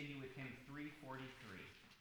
continue with hymn 343.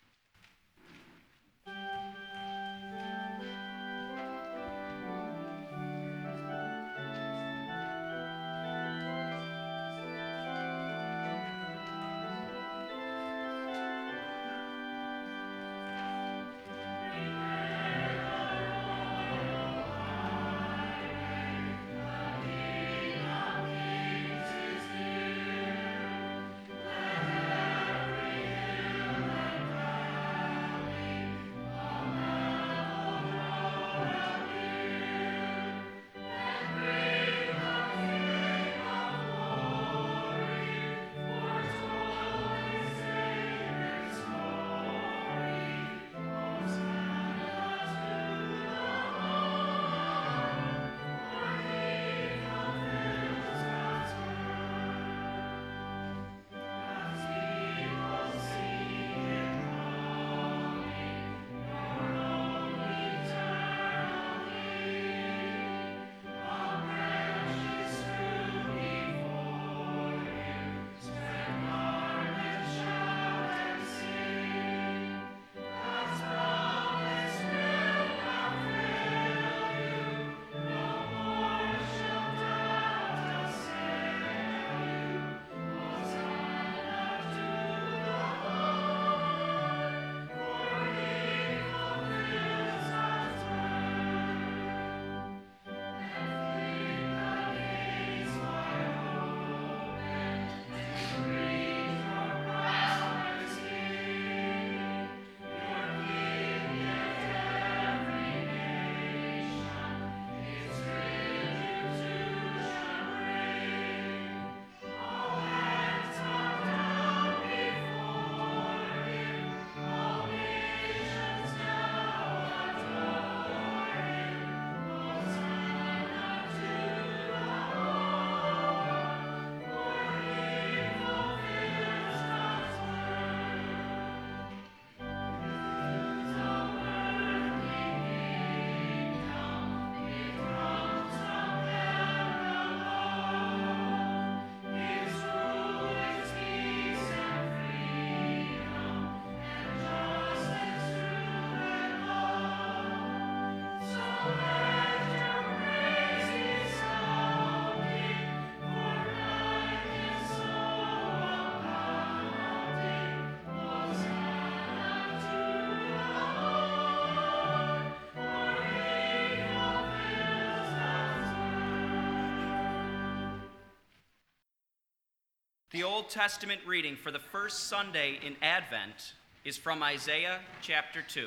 The Old Testament reading for the first Sunday in Advent is from Isaiah chapter 2.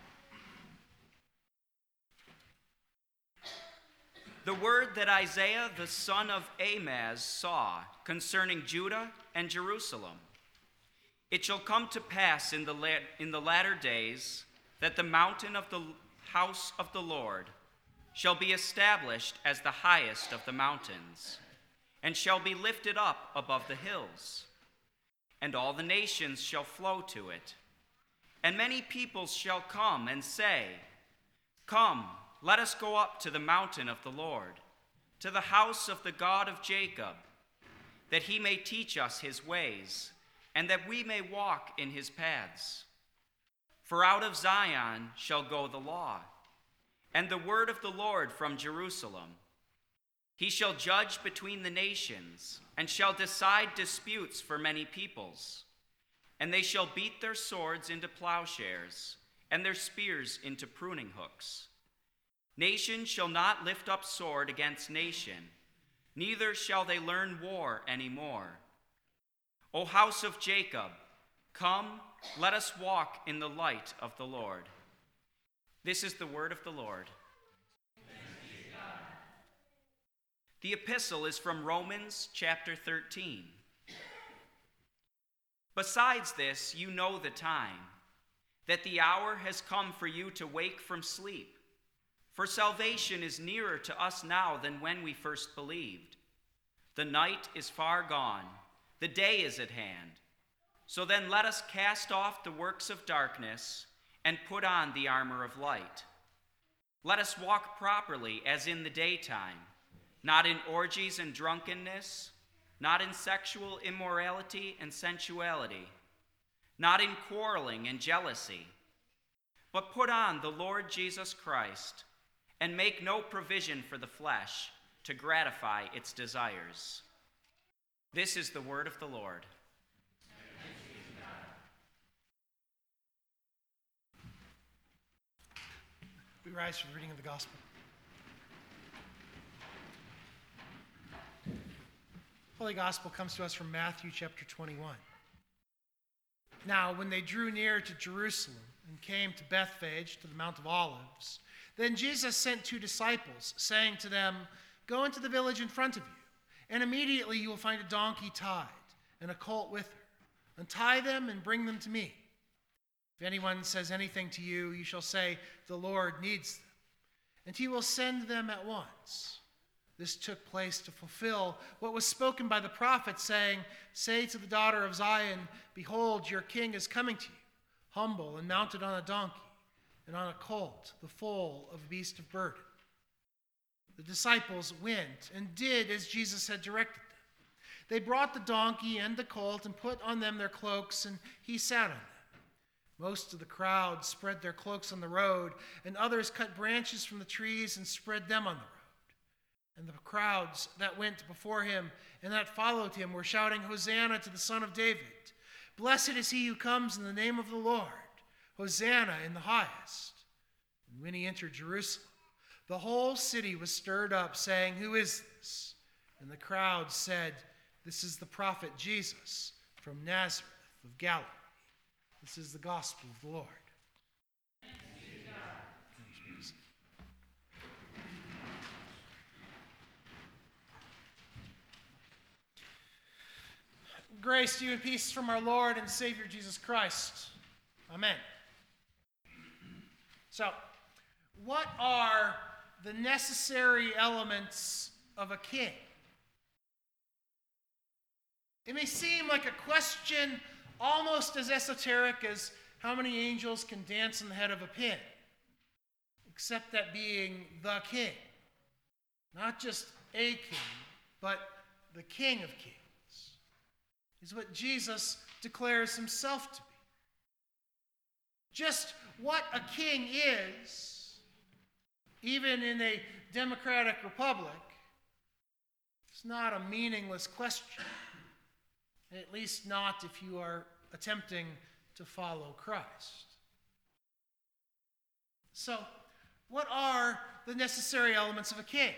The word that Isaiah the son of Amoz saw concerning Judah and Jerusalem. It shall come to pass in the latter days that the mountain of the house of the Lord shall be established as the highest of the mountains, and shall be lifted up above the hills. And all the nations shall flow to it. And many peoples shall come and say, Come, let us go up to the mountain of the Lord, to the house of the God of Jacob, that he may teach us his ways, and that we may walk in his paths. For out of Zion shall go the law, and the word of the Lord from Jerusalem. He shall judge between the nations, and shall decide disputes for many peoples. And they shall beat their swords into plowshares, and their spears into pruning hooks. Nation shall not lift up sword against nation, neither shall they learn war any more. O house of Jacob, come, let us walk in the light of the Lord. This is the word of the Lord. The epistle is from Romans chapter 13. Besides this, you know the time, that the hour has come for you to wake from sleep. For salvation is nearer to us now than when we first believed. The night is far gone, the day is at hand. So then let us cast off the works of darkness and put on the armor of light. Let us walk properly as in the daytime, not in orgies and drunkenness, not in sexual immorality and sensuality, not in quarreling and jealousy, but put on the Lord Jesus Christ, and make no provision for the flesh to gratify its desires. This is the word of the Lord. We rise for the reading of the gospel. Holy Gospel comes to us from Matthew chapter 21. Now, when they drew near to Jerusalem and came to Bethphage, to the Mount of Olives, then Jesus sent 2 disciples, saying to them, "Go into the village in front of you, and immediately you will find a donkey tied and a colt with her. Untie them and bring them to me. If anyone says anything to you, you shall say, 'The Lord needs them,' and he will send them at once." This took place to fulfill what was spoken by the prophet, saying, "Say to the daughter of Zion, behold, your king is coming to you, humble and mounted on a donkey, and on a colt, the foal of a beast of burden." The disciples went and did as Jesus had directed them. They brought the donkey and the colt and put on them their cloaks, and he sat on them. Most of the crowd spread their cloaks on the road, and others cut branches from the trees and spread them on the road. And the crowds that went before him and that followed him were shouting, "Hosanna to the Son of David. Blessed is he who comes in the name of the Lord. Hosanna in the highest." And when he entered Jerusalem, the whole city was stirred up, saying, "Who is this?" And the crowd said, "This is the prophet Jesus from Nazareth of Galilee." This is the gospel of the Lord. Grace to you and peace from our Lord and Savior Jesus Christ. Amen. So, what are the necessary elements of a king? It may seem like a question almost as esoteric as how many angels can dance on the head of a pin, except that being the king. Not just a king, but the King of Kings is what Jesus declares himself to be. Just what a king is, even in a democratic republic, is not a meaningless question, at least not if you are attempting to follow Christ. So, what are the necessary elements of a king?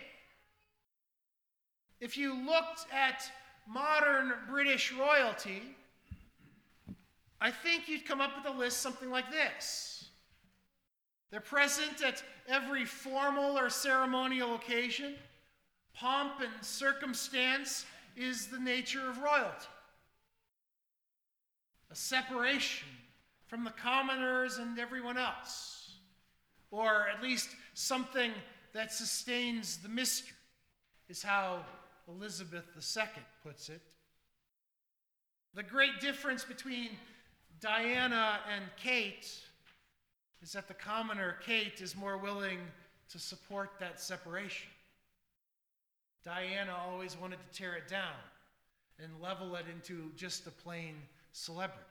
If you looked at modern British royalty, I think you'd come up with a list something like this. They're present at every formal or ceremonial occasion. Pomp and circumstance is the nature of royalty. A separation from the commoners and everyone else, or at least something that sustains the mystery, is how Elizabeth II puts it. The great difference between Diana and Kate is that the commoner, Kate, is more willing to support that separation. Diana always wanted to tear it down and level it into just a plain celebrity.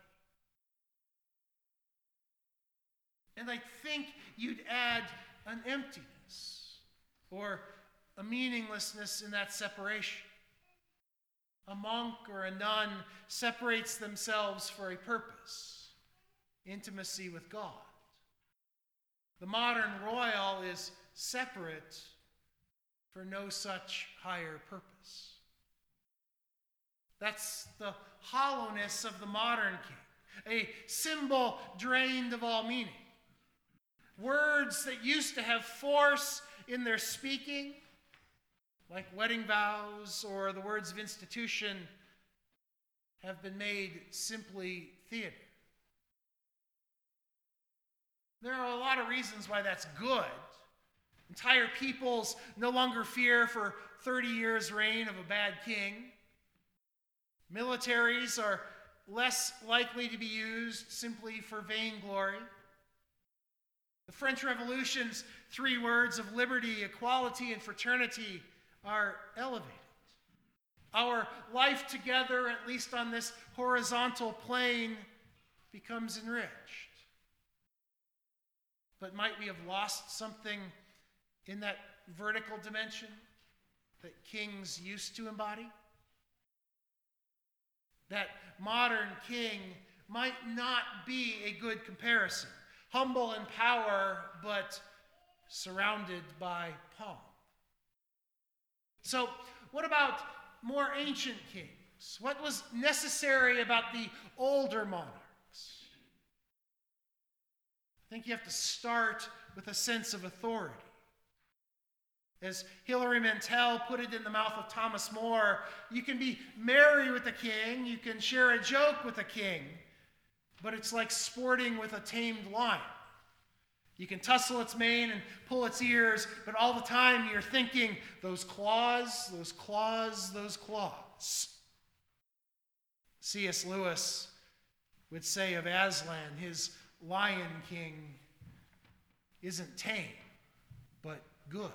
And I think you'd add an emptiness or a meaninglessness in that separation. A monk or a nun separates themselves for a purpose, intimacy with God. The modern royal is separate for no such higher purpose. That's the hollowness of the modern king, a symbol drained of all meaning. Words that used to have force in their speaking, like wedding vows or the words of institution, have been made simply theater. There are a lot of reasons why that's good. Entire peoples no longer fear for 30 years' reign of a bad king. Militaries are less likely to be used simply for vainglory. The French Revolution's 3 words of liberty, equality, and fraternity are elevated. Our life together, at least on this horizontal plane, becomes enriched. But might we have lost something in that vertical dimension that kings used to embody? That modern king might not be a good comparison. Humble in power, but surrounded by pomp. So, what about more ancient kings? What was necessary about the older monarchs? I think you have to start with a sense of authority. As Hilary Mantel put it in the mouth of Thomas More, you can be merry with a king, you can share a joke with a king, but it's like sporting with a tamed lion. You can tussle its mane and pull its ears, but all the time you're thinking, those claws, those claws, those claws. C.S. Lewis would say of Aslan, his Lion King isn't tame, but good.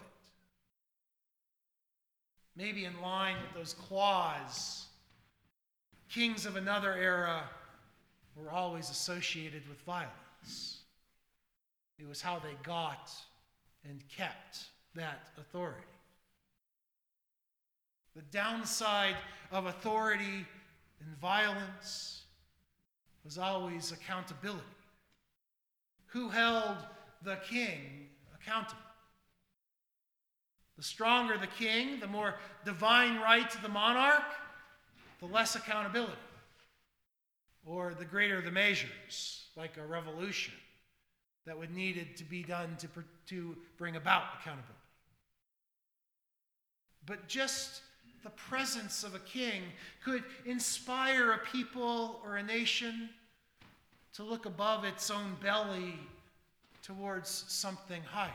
Maybe in line with those claws, kings of another era were always associated with violence. It was how they got and kept that authority. The downside of authority and violence was always accountability. Who held the king accountable? The stronger the king, the more divine right to the monarch, the less accountability. Or the greater the measures, like a revolution that would needed to be done to bring about accountability. But just the presence of a king could inspire a people or a nation to look above its own belly towards something higher.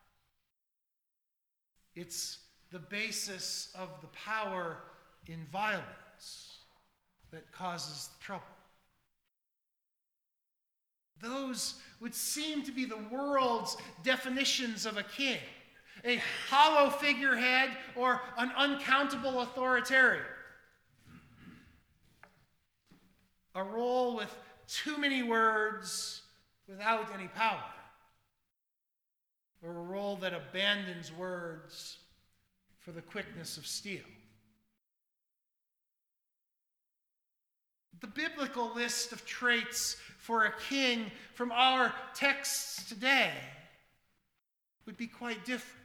It's the basis of the power in violence that causes the trouble. Those would seem to be the world's definitions of a king. A hollow figurehead or an uncountable authoritarian. A role with too many words without any power. Or a role that abandons words for the quickness of steel. The biblical list of traits for a king from our texts today would be quite different.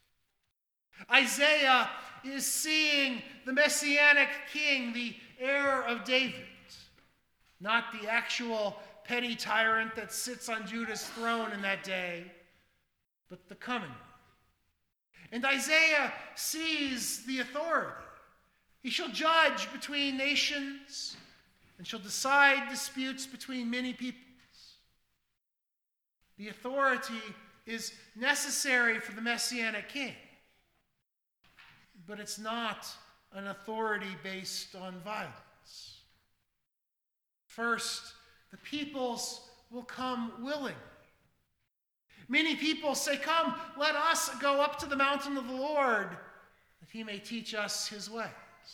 Isaiah is seeing the messianic king, the heir of David, not the actual petty tyrant that sits on Judah's throne in that day, but the coming one. And Isaiah sees the authority. He shall judge between nations and shall decide disputes between many peoples. The authority is necessary for the messianic king, but it's not an authority based on violence. First, the peoples will come willingly. Many people say, "Come, let us go up to the mountain of the Lord, that he may teach us his ways."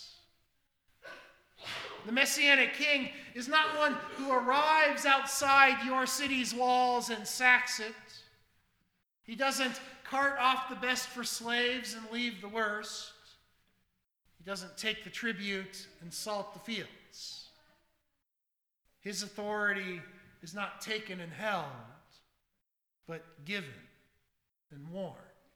The Messianic king is not one who arrives outside your city's walls and sacks it. He doesn't cart off the best for slaves and leave the worst. He doesn't take the tribute and salt the fields. His authority is not taken and held, but given and worn.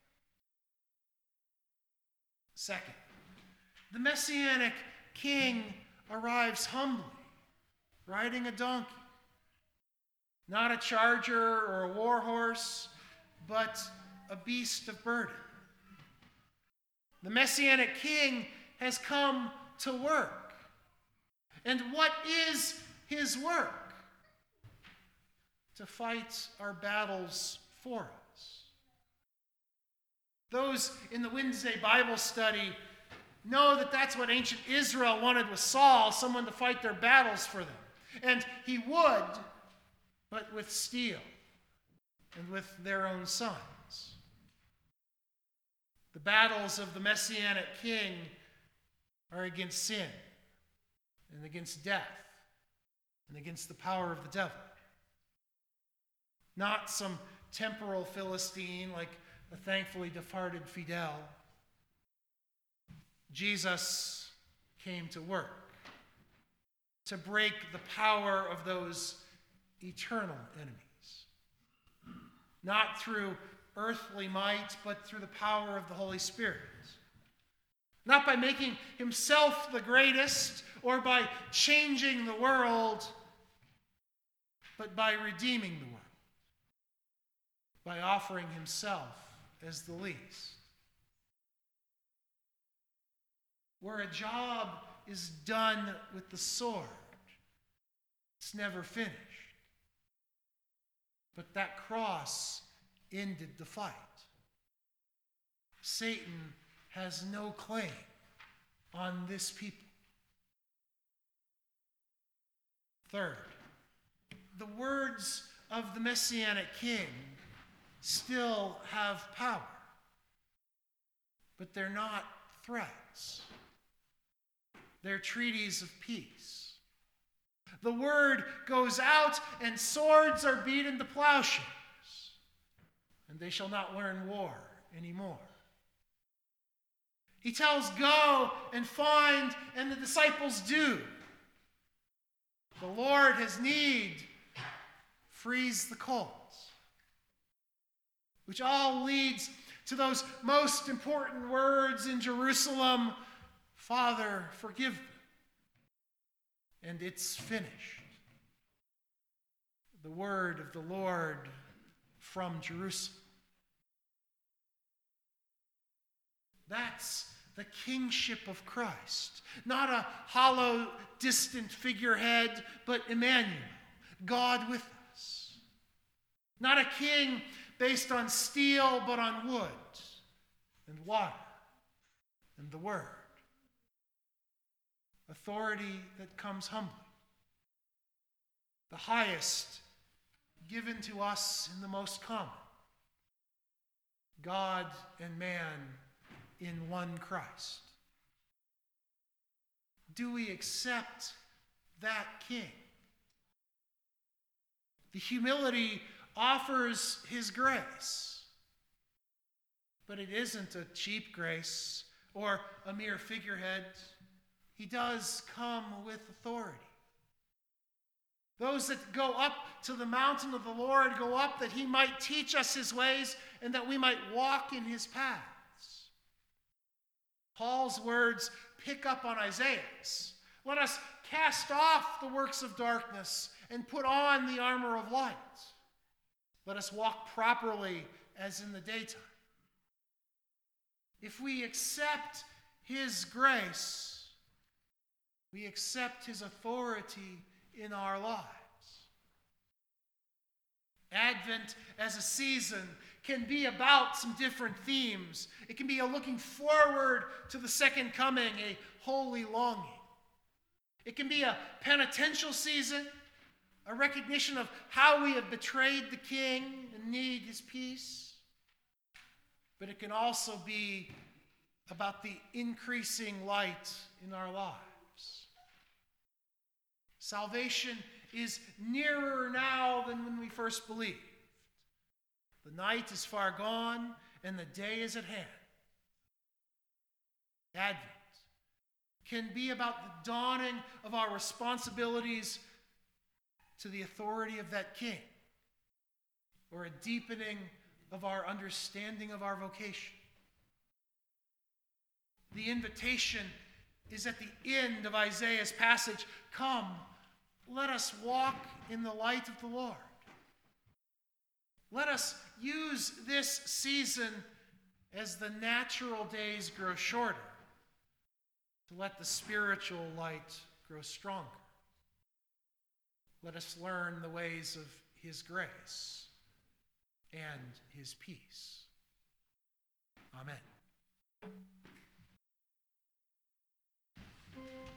Second, the Messianic king arrives humbly, riding a donkey. Not a charger or a war horse, but a beast of burden. The Messianic king has come to work. And what is his work? To fight our battles for us. Those in the Wednesday Bible study know that that's what ancient Israel wanted with Saul, someone to fight their battles for them. And he would, but with steel and with their own sons. The battles of the Messianic king are against sin and against death and against the power of the devil. Not some temporal Philistine like the thankfully departed Fidel. Jesus came to work, to break the power of those eternal enemies. Not through earthly might, but through the power of the Holy Spirit. Not by making himself the greatest or by changing the world, but by redeeming the world, by offering himself as the least. Where a job is done with the sword, it's never finished. But that cross ended the fight. Satan has no claim on this people. Third, the words of the Messianic King still have power, but they're not threats. They're treaties of peace. The word goes out, and swords are beat into plowshares, and they shall not learn war anymore. He tells, go and find, and the disciples do. The Lord has need, frees the colt. Which all leads to those most important words in Jerusalem, Father, forgive them. And it's finished. The word of the Lord from Jerusalem. That's the kingship of Christ. Not a hollow, distant figurehead, but Emmanuel, God with us. Not a king based on steel, but on wood and water and the word. Authority that comes humbly. The highest given to us in the most common. God and man in one Christ. Do we accept that King? The humility offers his grace, but it isn't a cheap grace or a mere figurehead. He does come with authority. Those that go up to the mountain of the Lord go up that he might teach us his ways and that we might walk in his paths. Paul's words pick up on Isaiah's. Let us cast off the works of darkness and put on the armor of light. Let us walk properly as in the daytime. If we accept his grace, we accept his authority in our lives. Advent as a season can be about some different themes. It can be a looking forward to the second coming, a holy longing. It can be a penitential season, a recognition of how we have betrayed the King and need his peace. But it can also be about the increasing light in our lives. Salvation is nearer now than when we first believed. The night is far gone and the day is at hand. Advent can be about the dawning of our responsibilities to the authority of that King, or a deepening of our understanding of our vocation. The invitation is at the end of Isaiah's passage. Come, let us walk in the light of the Lord. Let us use this season as the natural days grow shorter to let the spiritual light grow stronger. Let us learn the ways of his grace and his peace. Amen.